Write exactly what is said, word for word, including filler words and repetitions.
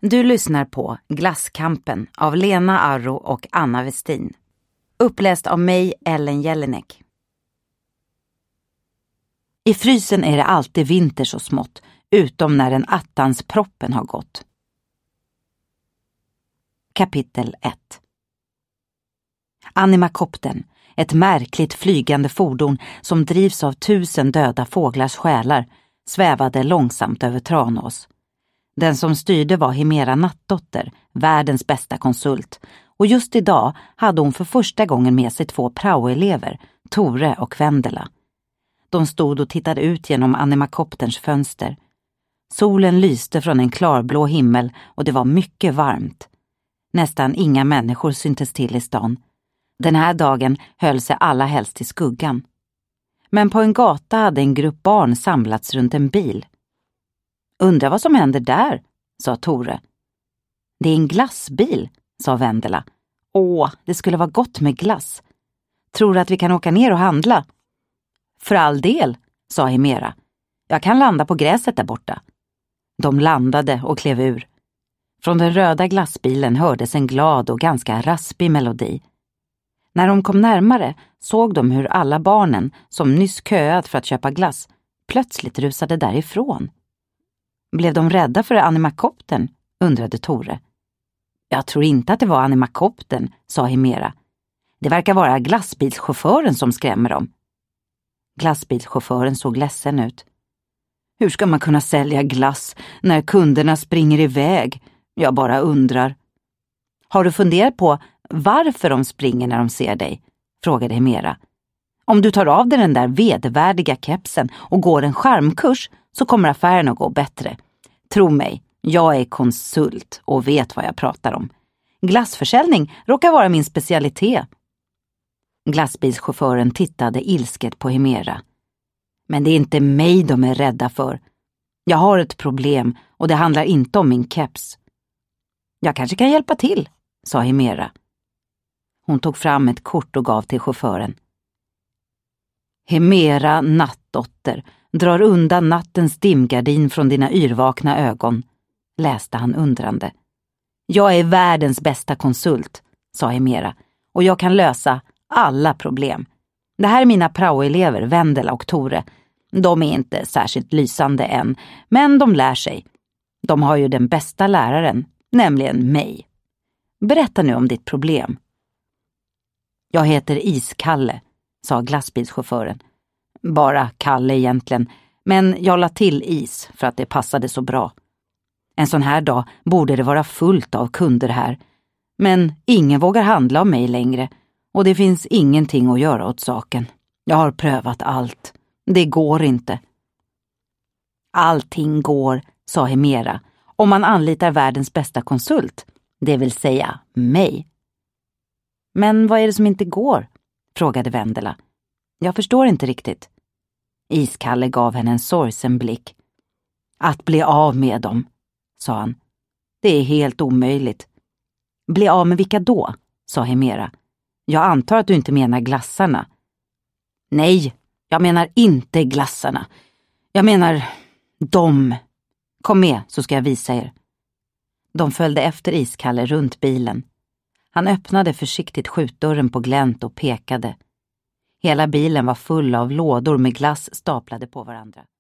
Du lyssnar på Glasskampen av Lena Arro och Anna Westin. Uppläst av mig, Ellen Jelinek. I frysen är det alltid vinter så smått, utom när den attans proppen har gått. Kapitel ett. Animakoptern, ett märkligt flygande fordon som drivs av tusen döda fåglars själar, svävade långsamt över Tranås. Den som styrde var Hemera Nattdotter, världens bästa konsult, och just idag hade hon för första gången med sig två praoelever, Tore och Vendela. De stod och tittade ut genom animakopterns fönster. Solen lyste från en klarblå himmel och det var mycket varmt. Nästan inga människor syntes till i stan. Den här dagen höll sig alla helst i skuggan. Men på en gata hade en grupp barn samlats runt en bil. Undrar vad som händer där, sa Tore. Det är en glassbil, sa Vendela. Åh, det skulle vara gott med glass. Tror du att vi kan åka ner och handla? För all del, sa Hemera. Jag kan landa på gräset där borta. De landade och klev ur. Från den röda glassbilen hördes en glad och ganska raspig melodi. När de kom närmare såg de hur alla barnen, som nyss köat för att köpa glass, plötsligt rusade därifrån. Blev de rädda för animakoptern? Undrade Tore. Jag tror inte att det var animakoptern, sa Hemera. Det verkar vara glassbilschauffören som skrämmer dem. Glassbilschauffören såg ledsen ut. Hur ska man kunna sälja glass när kunderna springer iväg? Jag bara undrar. Har du funderat på varför de springer när de ser dig? Frågade Hemera. Om du tar av dig den där vedervärdiga kepsen och går en charmkurs så kommer affären att gå bättre. Tro mig, jag är konsult och vet vad jag pratar om. Glassförsäljning råkar vara min specialitet. Glassbilschauffören tittade ilsket på Hemera. Men det är inte mig de är rädda för. Jag har ett problem och det handlar inte om min keps. Jag kanske kan hjälpa till, sa Hemera. Hon tog fram ett kort och gav till chauffören. Hemera Nattdotter drar undan nattens dimgardin från dina yrvakna ögon, läste han undrande. Jag är världens bästa konsult, sa Hemera, och jag kan lösa alla problem. Det här är mina praoelever, Vendela och Tore. De är inte särskilt lysande än, men de lär sig. De har ju den bästa läraren, nämligen mig. Berätta nu om ditt problem. Jag heter Iskalle, sa glassbilschauffören. Bara Kalle egentligen, men jag la till is för att det passade så bra. En sån här dag borde det vara fullt av kunder här. Men ingen vågar handla om mig längre och det finns ingenting att göra åt saken. Jag har prövat allt. Det går inte. Allting går, sa Hemera, om man anlitar världens bästa konsult, det vill säga mig. Men vad är det som inte går? Frågade Vendela. Jag förstår inte riktigt. Iskalle gav henne en sorgsen blick. Att bli av med dem, sa han. Det är helt omöjligt. Bli av med vilka då? Sa Hemera. Jag antar att du inte menar glassarna. Nej, jag menar inte glassarna. Jag menar dem. Kom med så ska jag visa er. De följde efter Iskalle runt bilen. Han öppnade försiktigt skjutdörren på glänt och pekade. Hela bilen var full av lådor med glass staplade på varandra.